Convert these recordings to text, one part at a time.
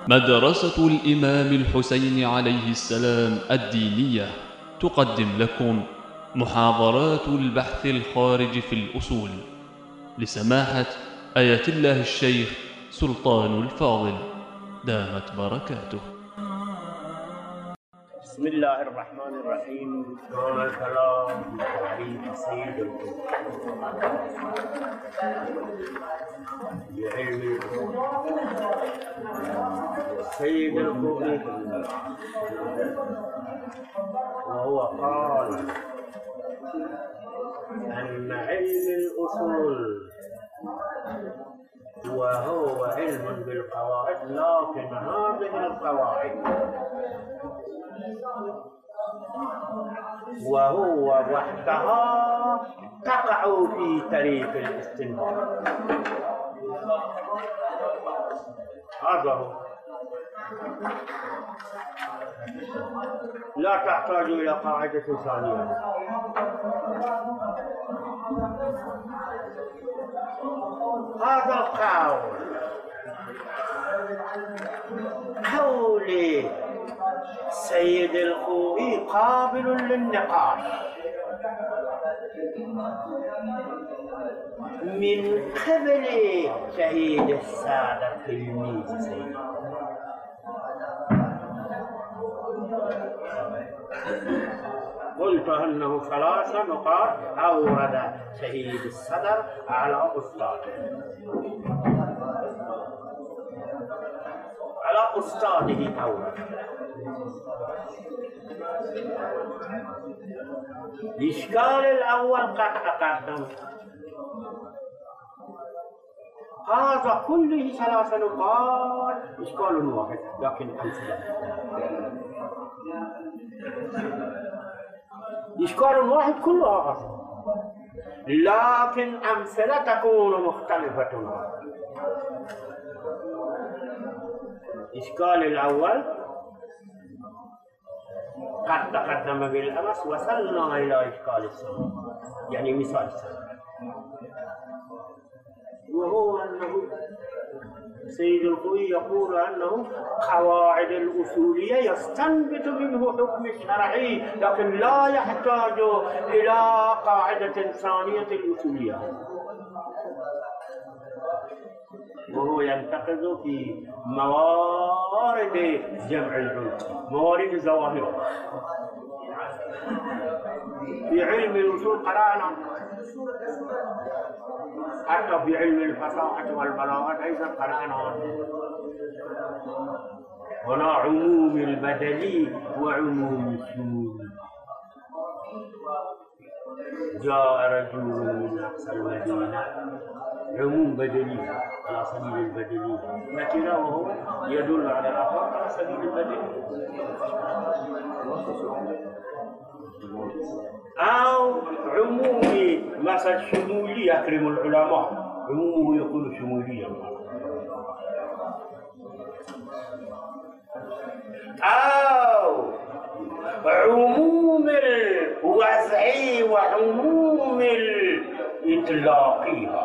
مدرسة الإمام الحسين عليه السلام الدينية تقدم لكم محاضرات البحث الخارج في الأصول لسماحة آية الله الشيخ سلطان الفاضل دامت بركاته. بسم الله الرحمن الرحيم. كان الكلام بتعريف سيد الكون بعلم الكون. سيد الكون وهو قال أن علم الأصول وهو علم بالقواعد، لكن هذه القواعد وهو وحدها تقع في طريق الاستنباط. هذا هو، لا تحتاج إلى قاعدة ثانية. هذا القول قول سيد الخوئي قابل للنقاش من قبل شهيد السادة تلميذ سيد. قلت أنه 3 نقاط أورد شهيد الصدر على أستاذه أورد. الإشكال الأول قد تقدم، هذا كله 3 نقاط إشكال واحد، لكن أمثلة. إشكال واحد كلها أصلا، لكن أمثلة تكون مختلفة. الإشكال الأول قد تقدم بالأمس، وصلنا إلى إشكال الثاني، يعني مثال الثاني، وهو أنه سيد الخوئي يقول أنه قواعد الأصولية يستنبط منه حكم الشرعي، لكن لا يحتاج إلى قاعدة ثانية الأصولية. وهو ينتقد في موارد جمع العلوم، موارد الظواهر. في علم الأصول قرأنا، حتى في علم الفصاحة والبلاغة أيضا قرأنا هنا عموم البدلي وعموم الشمول. جاء رجل من أقصى المدينة، عموم بدلي على سبيل البدلي، نكرة وهو يدل على الآخر على سبيل البدلي. أو عمومي مثل شمولي يكرم العلماء، عمومه يكون شموليا. أو عموم الوضعي وعموم الإطلاقي،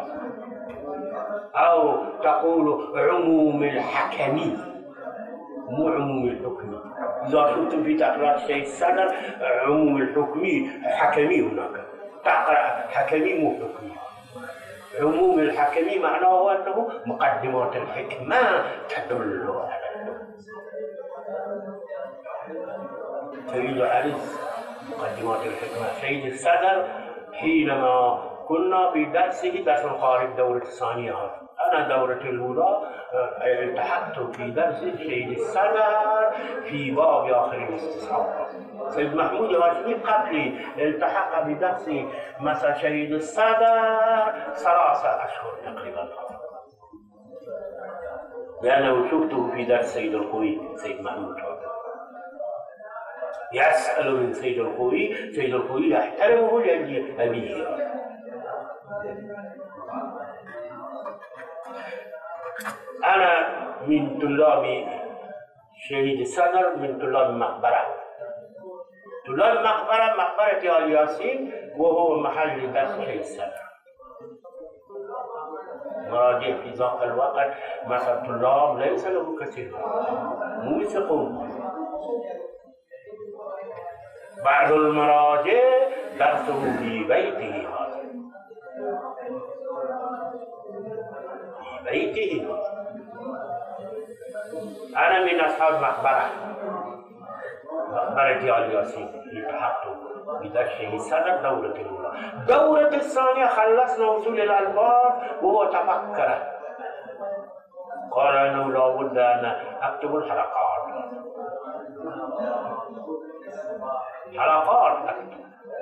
أو تقول عموم الحكمي مو عموم الحكمي. إذا شفتم في تقرأ الشيخ الصدر عموم الحكمي حكمي، هناك تقرأ حكمي مو حكمي. عموم الحكمي معناه أنه مقدمات الحكمة تدل على سيد عريس مقدمات الحكمة. سيد الصدر حينما كنا في درسه، درس الخارج الدورة الثانية، أنا دورة الأولى التحقت في درس سيد الصدر في باب آخر الاستصحاب. سيد محمود هاشمي قبلي التحق بدرس مثل شهيد الصدر 3 أشهر تقريبا، لأنه شفته في درس سيد الخوئي. سيد محمود يسأل من سيد الخوئي، سيد الخوئي يحترمه لأبيه. أنا من طلاب شهيد الصدر، من طلاب مقبرة. طلاب مقبرة آل ياسين، وهو محل درس شهيد الصدر. مراجع في ذاك الوقت مثل طلاب ليس له كثير، مو يثقون. بعض المراجع درسه في بيته هذا، في بيته. أنا من أصحاب مقبرة ديال ياسين التحقت بدرسه صدر دورة الأولى. دورة الثانية خلصنا وصول الألفاظ وهو تفكر، قال أنه لابد أن أكتب الحلقات أكتب،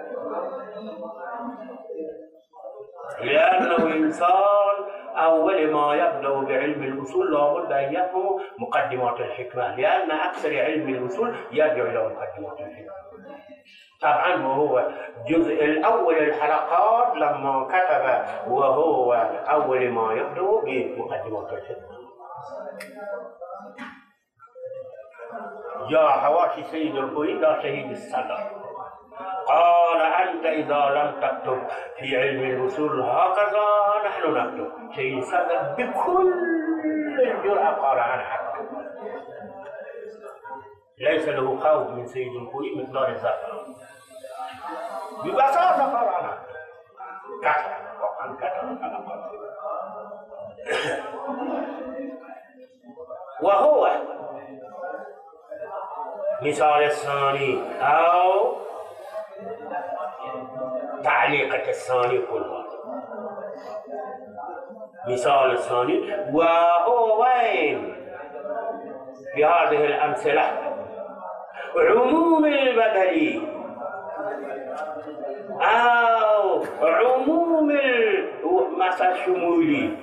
لأنه الإنسان أول ما يبدأ بعلم الأصول لابد أن يفهم مقدمات الحكمة، لأن أكثر علم الأصول يرجع إلى مقدمات الحكمة. طبعا وهو الجزء الأول الحلقات لما كتب وهو أول ما يبدأ بمقدمات الحكمة. جاء حواشي سيد الخوي إلى شهيد الصدر قال: أنت إذا لم تكتب في علم الأصول هكذا نحن نكتب. سيد الصدر بكل الجرأة قال: أنا أكتب. ليس له خوف من سيد الخوي مقدار الزفر، ببساطة قال: أنا كتب وقد كتب أنا. وهو مثال الثاني أو تعليقة الثاني كلها. مثال الثاني وهو وين في هذه الأمثلة عموم البدل أو عموم المثل الشمولي،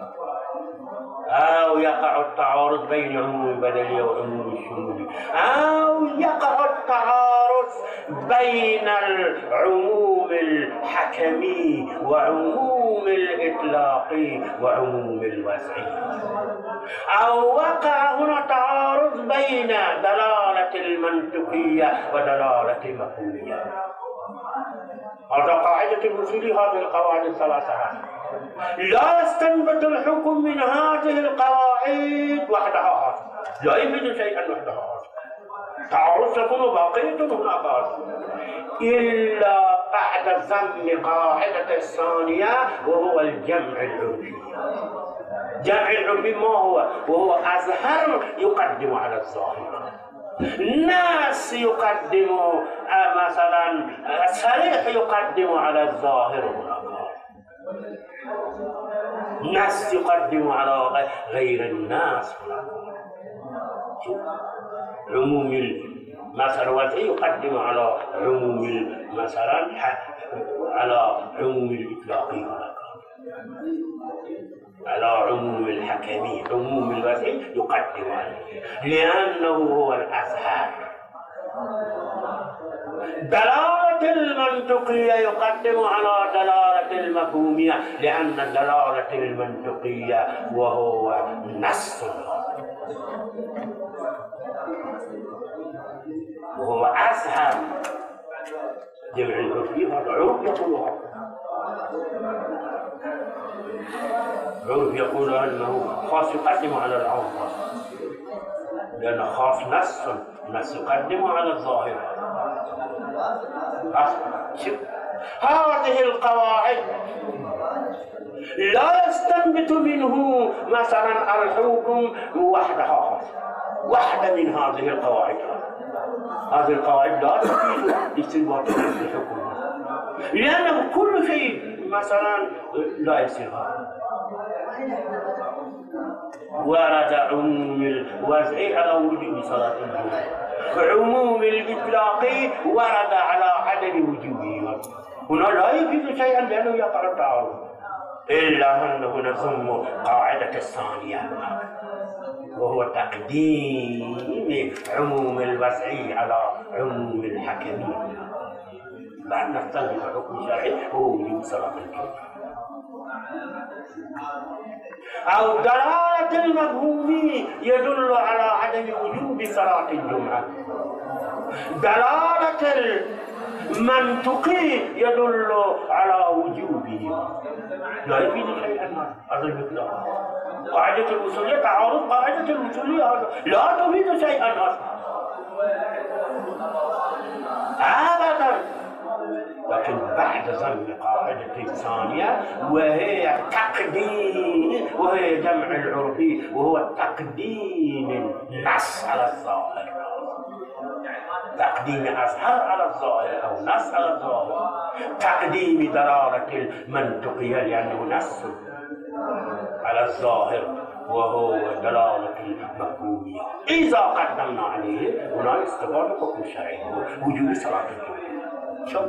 أو يقع التعارض بين عموم البدلي وعموم الشمولي، أو يقع التعارض بين العموم الحكمي وعموم الإطلاقي وعموم الوسعي، أو وقع هنا تعارض بين دلالة المنطقية ودلالة المفهومية. هذا قاعدة الوصول. هذه القواعد الثلاثة لا يستنبط الحكم من هذه القواعد وحدها، لا يوجد شيئا وحدها، تعارض تكون باقية هناك إلا بعد ذم قاعدة الثانية وهو الجمع العرفي. جمع العرفي ما هو؟ وهو أظهر يقدم على الظاهر، ناس يقدم مثلا صريح يقدم على الظاهر، هناك ناس يقدم على غير الناس، عموم المثل الوضعي يقدم على عموم مثلا على عموم الإطلاقي، على عموم الحكمي، عموم الوضعي يقدم عليه لأنه هو الأظهر. دلالة المنطقية يقدم على دلالة المفهومية لأن الدلالة المنطقية وهو نص وهو أظهر. جمع العرفي هذا عرف يقولها، عرف يقول أنه خاص يقدم على العام، لأن خاص نص يقدم على الظاهر. هذه القواعد لا يستنبط منه مثلا الحكم وحدها، واحدة من هذه القواعد. هذه القواعد لا تفيد استنباط الحكم، لأنه كل شيء مثلا لا يصير. ورد عموم الوضعي على وجوب صلاة الجمعة، عموم الإطلاقي ورد على عدم وجوبه. هنا لا يفيد شيئا لأنه يقع التعارض، إلا أنه نضم قاعدة الثانية وهو تقديم عموم الوضعي على عموم الحكمي، بعد نستنبط حكم شرعي هو وجوب صلاة الجمعة. أو دلالة المفهومي يدل على عدم وجوب صلاة الجمعة، دلالة منطقي يدل على وجوبه، لا يفيد شيئا هذا المقدار. قاعدة الوصولية تعارض قاعدة الوصولية هذا لا تفيد شيئا أبدا. لكن بعد ذم قاعدة الثانية وهي تقديم، وهي جمع العرفي وهو تقديم النص على الظاهر، تقديم أظهر على الظاهر أو نص على الظاهر، تقديم دلالة المنطقية لأنه نص على الظاهر وهو دلالة المفهومية. إذا قدمنا عليه هنا استفاد حكم الشرعي وجوب صلاة الجمعة. شوف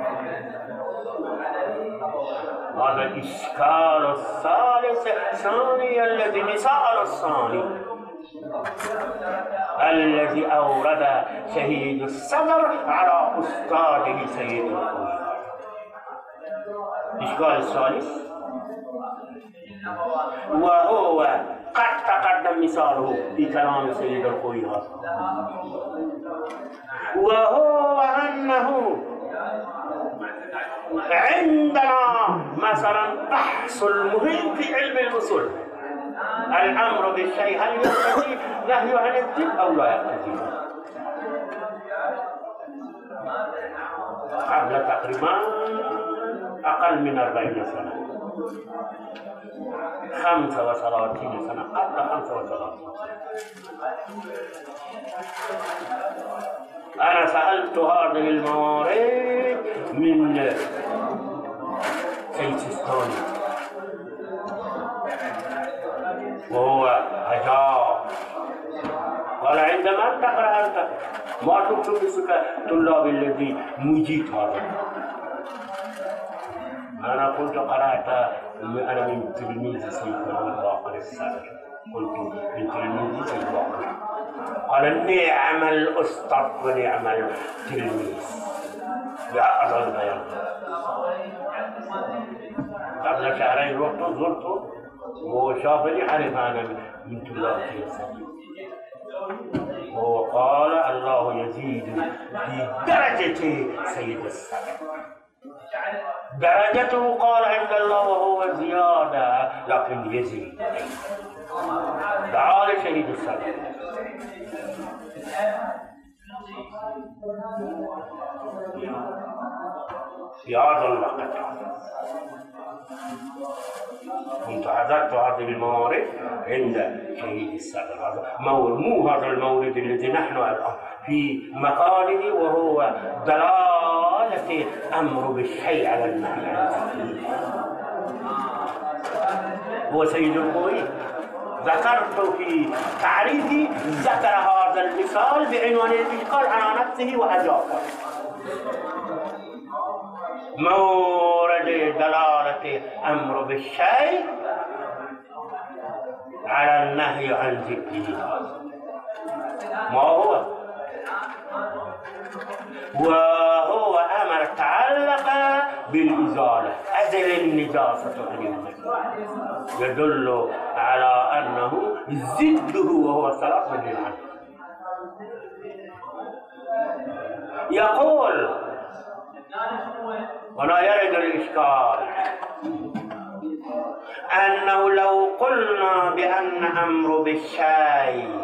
هذا الإشكال الثالث الثاني الذي مثال الثاني الذي أورد شهيد الصدر على أستاذه سيد القوي. الإشكال الثالث وهو قد تقدم مثاله في كلام سيد القوي، وهو أنه عندنا مثلا بحث المهم في علم الأصول، الأمر بالشيء هل يقتضي نهي عن الذل أو لا يقتضي. قبل تقريبا أقل من 40 سنة، 35 سنة، قبل 35 أنا سألت هذه الموارد من سيستاني وهو أجاب قال عندما تقرأ أنت ما تكتب بسك طلاب الذي مجيد هذا. أنا كنت قرأت أنا من تلميذ سيدنا باقر الصدر، قلت من تلميذ سيد باقر، قال نعم الأستاذ ونعم التلميذ بأعظم البيان. قبل شهرين رحت زرته وشافني عرف أنا من طلاب سيد، وهو قال الله يزيد في درجة سيد الصدر، درجته قال عند الله وهو زيادة لكن يزيد. تعالى شهيد الصدر في هذا الوقت كنت حضرت هذه الموارد عند شهيد الصدر. هذا مو هذا المورد الذي نحن الآن في مقاله وهو دلالة أمر بالشيء على النهي عن ذلك. هو سيد القوي ذكرت في تعريفي ذكر هذا المثال بعنوان الإشكال على نفسه وأجابه. مورد دلالة أمر بالشيء على النهي عن ذكره ما هو؟ وهو أمر تعلق بالإزالة، أزل النجاسة عن المسجد، يدل على أنه ضده وهو الصلاة بالجماعة. يقول ولا يرد الإشكال أنه لو قلنا بأن أمر بالشيء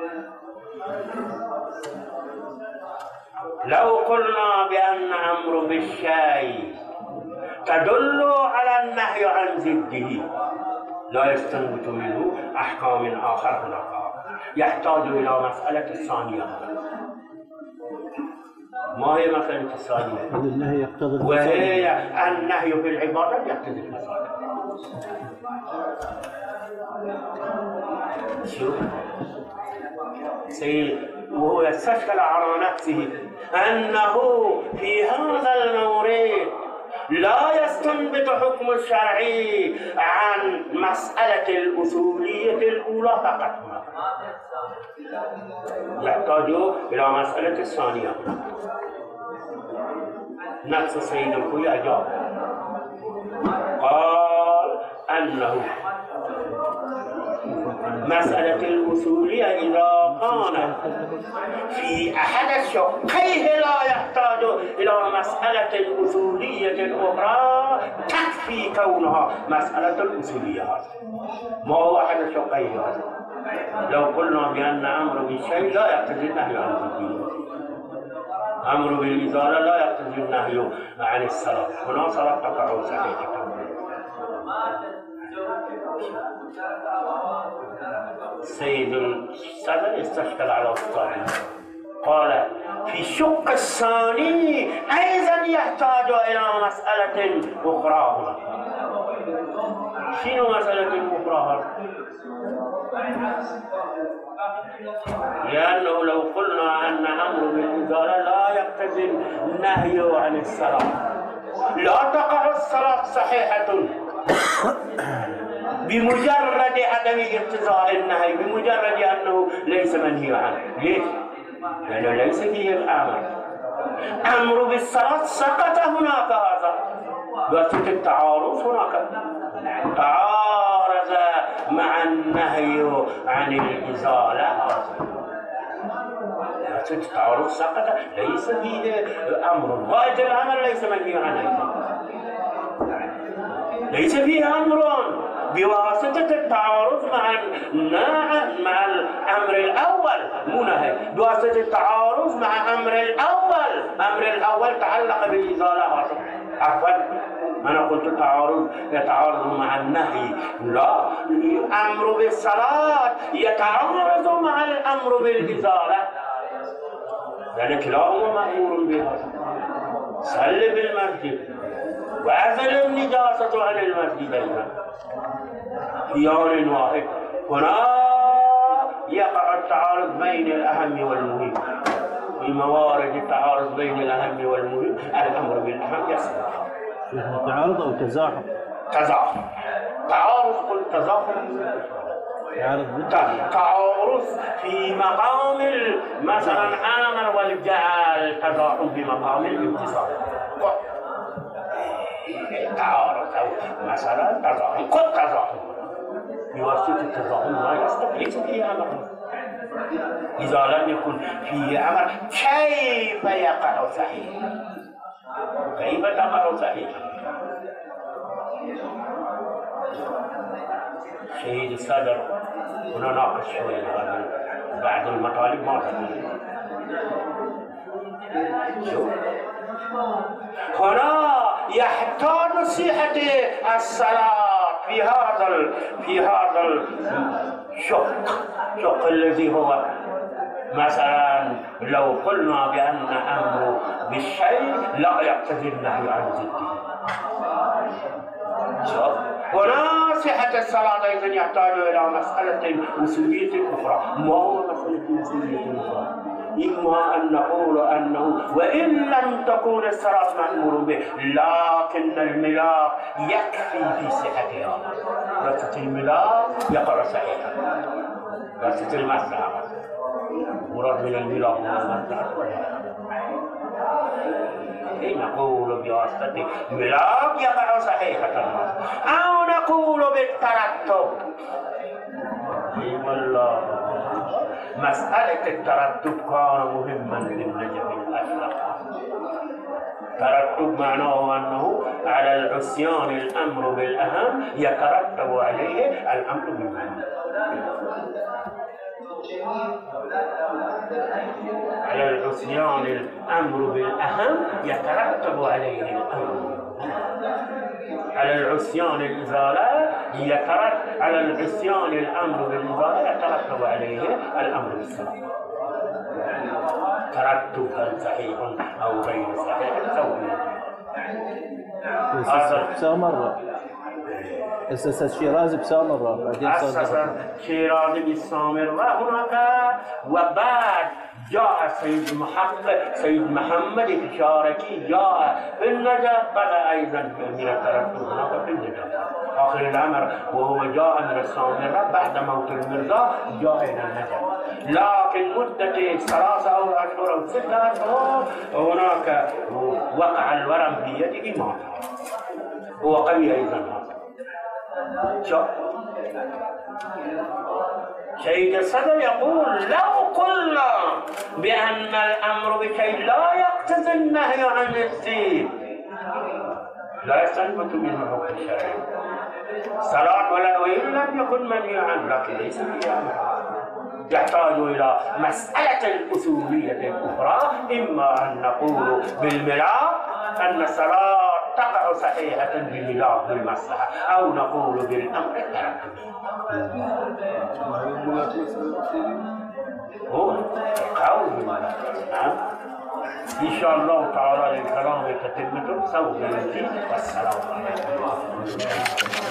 تدل على النهي عن ضده لا يستنبط منه أحكام آخر هناك، يحتاج إلى مسألة الثانية. ما هي مسألة الثانية؟ النهي يقتضي وهي النهي في العبادة يقتضي الفساد. شوف وهو يستشكل على نفسه أنه في هذا المورد لا يستنبط حكم الشرعي عن مسألة الأصولية الأولى فقط، يحتاج إلى مسألة الثانية. نفس السيد القوي أجاب قال أنه مسألة الأصولية إذا كان في أحد شقيه لا يحتاج إلى مسألة أصولية أخرى تكفي كونها مسألة الأصولية. ما هو أحد شقيه؟ لو قلنا بأن أمر بالشيء لا يقتضي النهي عن الدين، أمر بالإزالة لا يقتضي النهي عن الصلاة، هنا صلاة تقع صحيحة. سيد السبع استشكل على أستاذه قال في الشق الثاني أيضا يحتاج إلى مسألة أخرى هنا. شنو مسألة أخرى؟ لأنه لو قلنا أن أمر بالإزالة لا يقتضي النهي عن الصلاة لا تقع الصلاة صحيحة بمجرد عدم اقتضاء النهي، بمجرد أنه ليس منهي عنه. ليش؟ لأنه ليس فيه الأمر. أمر بالصلاة سقط هناك، هذا واسطة التعارض هناك تعارض مع النهي عن الإزالة، واسطة التعارض سقط، ليس فيه أمر. غاية الأمر ليس منهي عنه، ليس فيه أمر بواسطة التعارض مع الأمر الأول، مو نهي، بواسطة التعارض مع أمر الأول. أمر الأول تعلق بالإزالة، عفوا أنا قلت التعارض يتعارض مع النهي، لا، الأمر بالصلاة يتعارض مع الأمر بالإزالة، لأن كلاهما مأمور بها. صل بالمسجد وأزل النجاسة عن المسجد أيضا في آن واحد. هنا يقع التعارض بين الأهم والمهم. في موارد التعارض بين الأهم والمهم الأمر بالأهم يصل. تعارض أو تزاحم؟ تزاحم. تعارض قلت تزاحم. تعارض في مقام مثلا آمر والجعل، تزاحم في مقام الامتصال. تعارض أو مثلا تزاحم، قد تزاحم بواسطة التزاحم لا يستقيم، ليس فيه أمر. إذا لم يكن فيه أمر كيف يقع صحيح؟ كيف تقع صحيح؟ شهيد الصدر هنا ناقش شوية بعض المطالب ما تقول. هنا يحتاج صحة الصلاة في هذا الشق الذي هو مثلا لو قلنا بأن أمر بالشيء لا يقتضي النهي عن ضده. هنا صحة الصلاة أيضا يحتاج إلى مسألة أصولية أخرى. ما هو مسألة أصولية أخرى؟ إما أن نقول أنه وإن لم تكون الصلاة مأمور به لكن الملاك يكفي في صحتها. رصة الملاك يقع صحيحا، رصة المسح مراد من الملاك نقول بواسطة ملاك يقع صحيحة، أو نقول بالترتب. والله مسألة الترتب كان مهما للنجم الأشرف. ترتب معناه أنه على العصيان الأمر بالأهم يترتب عليه الأمر بالمهم. على العصيان الأمر بالأهم يترتب عليه الأمر. على العصيان الإزالة على العصيان الأمر بالإزالة يترتب عليه الأمر بالصلاة. ترتب هل صحيح أو غير صحيح سوي. مرة أسس الشيرازي بسامرة، بعدين أسس الشيرازي بسامرة هناك، وبعد جاء سيد محمد الشاركي جاء في النجف، بدا أيضا من الترتب هناك في النجف آخر الأمر، وهو جاء من السامرة بعد موت المرزا جاء إلى النجف. لكن مدة 3 أشهر أو 6 أشهر هناك وقع الورم في يده مات. هو قوي أيضا. شوف سيد الصدر يقول لو قلنا بأن الأمر بكي لا يقتضي النهي عن الدين لا يستنبط منه حكم الشرع. صلاة ولا وإن لم يكن منهي عنه لكن ليس فيها يحتاج إلى مسألة الأصولية الأخرى، إما أن نقول بالملاك أن الصلاة تقع صحيحة بالملاك بالمصلحة، أو نقول بالأمر الترتبي. هو قول إن شاء الله تعالى الكلام تتمة سوف يأتي. والسلام عليكم.